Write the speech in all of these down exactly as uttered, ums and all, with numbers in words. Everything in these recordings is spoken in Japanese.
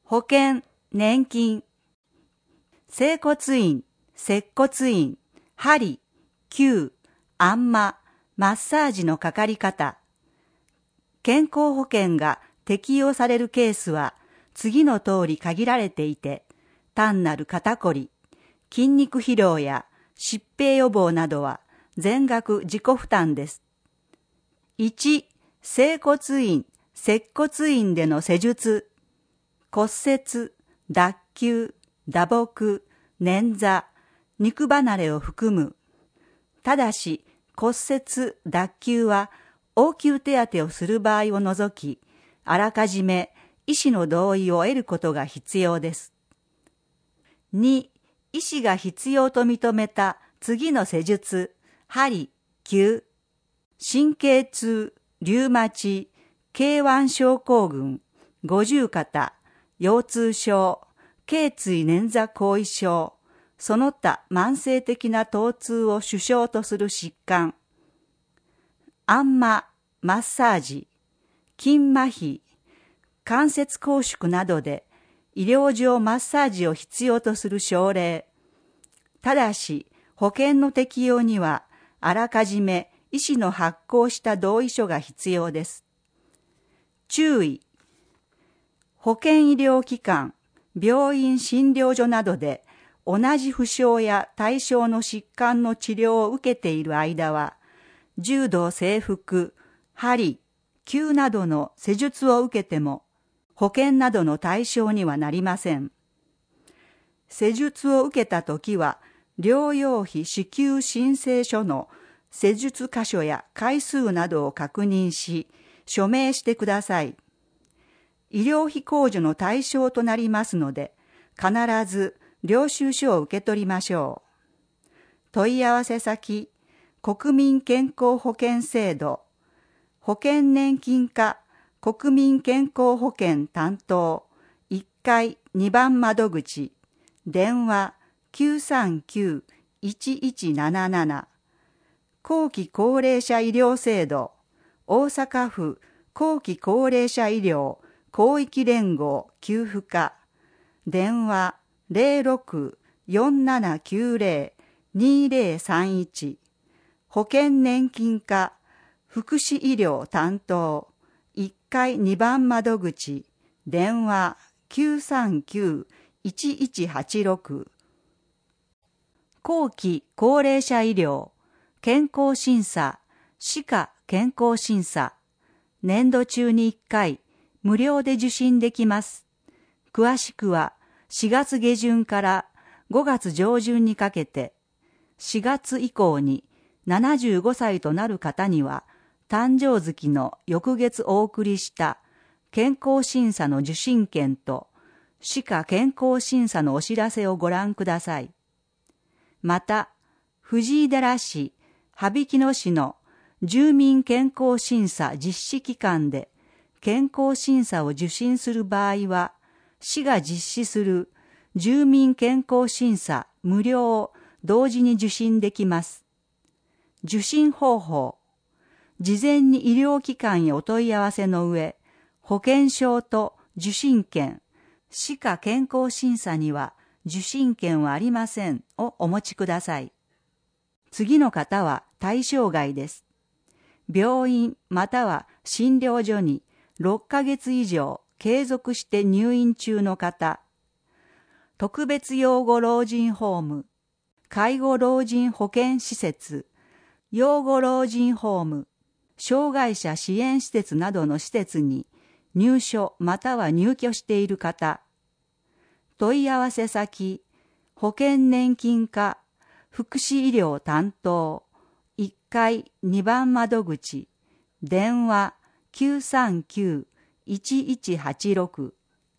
保険、年金、整骨院、接骨院、針、灸、あんま、マッサージのかかり方。健康保険が適用されるケースは次の通り限られていて、単なる肩こり、筋肉疲労や疾病予防などは全額自己負担です。いち、整骨院、接骨院での施術、骨折、脱臼、打撲、捻挫、肉離れを含む。ただし骨折、脱臼は応急手当をする場合を除き、あらかじめ医師の同意を得ることが必要です。に、医師が必要と認めた次の施術、針、灸、神経痛、リュウマチ、ケーワン症候群、五十肩、腰痛症、頸椎捻挫後遺症、その他慢性的な疼痛を主症とする疾患、あんま、マッサージ、筋麻痺、関節拘縮などで医療上マッサージを必要とする症例。ただし保険の適用にはあらかじめ医師の発行した同意書が必要です。注意。保険医療機関、病院診療所などで同じ負傷や対象の疾患の治療を受けている間は、柔道整復、針、灸などの施術を受けても保険などの対象にはなりません。施術を受けたときは、療養費支給申請書の施術箇所や回数などを確認し、署名してください。医療費控除の対象となりますので、必ず領収書を受け取りましょう。問い合わせ先、国民健康保険制度、保険年金課国民健康保険担当いっかいにばん窓口、電話 きゅうさんきゅう いちいちなななな、後期高齢者医療制度、大阪府後期高齢者医療広域連合給付課、電話 ゼロろく よんななきゅうゼロ にゼロさんいち、保険年金課福祉医療担当いっかいにばん窓口、電話 きゅうさんきゅう いちいちはちろく、後期高齢者医療健康審査、歯科健康審査、年度中にいっかい無料で受診できます。詳しくはしがつ下旬からごがつ上旬にかけて、しがつ以降にななじゅうごさいとなる方には、誕生月の翌月お送りした健康審査の受診券と歯科健康審査のお知らせをご覧ください。また、藤井寺市、羽曳野市の住民健康審査実施機関で健康審査を受診する場合は、市が実施する住民健康審査無料を同時に受診できます。受診方法。事前に医療機関へお問い合わせの上、保険証と受診券、歯科健康審査には受診券はありませんをお持ちください。次の方は対象外です。病院または診療所にろっかげつ以上継続して入院中の方、特別養護老人ホーム、介護老人保健施設、養護老人ホーム、障害者支援施設などの施設に入所または入居している方、問い合わせ先、保険年金課福祉医療担当いっかいにばん窓口、電話 きゅうさんきゅう いちいちはちろく、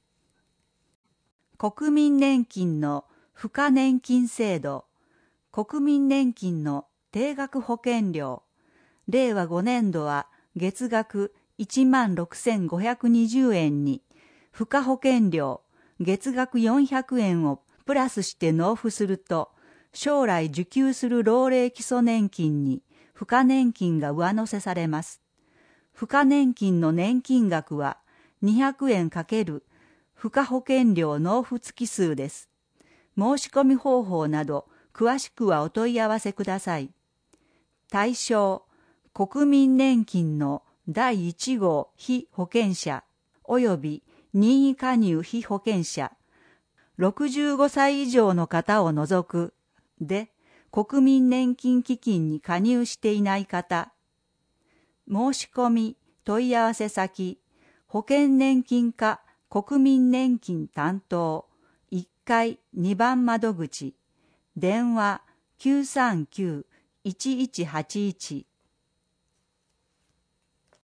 国民年金の付加年金制度、国民年金の定額保険料、れいわごねんどは月額いちまんろくせんごひゃくにじゅうえんに、付加保険料月額よんひゃくえんをプラスして納付すると、将来受給する老齢基礎年金に付加年金が上乗せされます。付加年金の年金額はにひゃくえんかける付加保険料納付月数です。申し込み方法など詳しくはお問い合わせください。対象、国民年金のだいいち号被保険者および任意加入被保険者、ろくじゅうごさい以上の方を除くで、国民年金基金に加入していない方、申し込み、問い合わせ先、保険年金課国民年金担当いっかいにばん窓口、電話 きゅうさんきゅう いちいちはちいち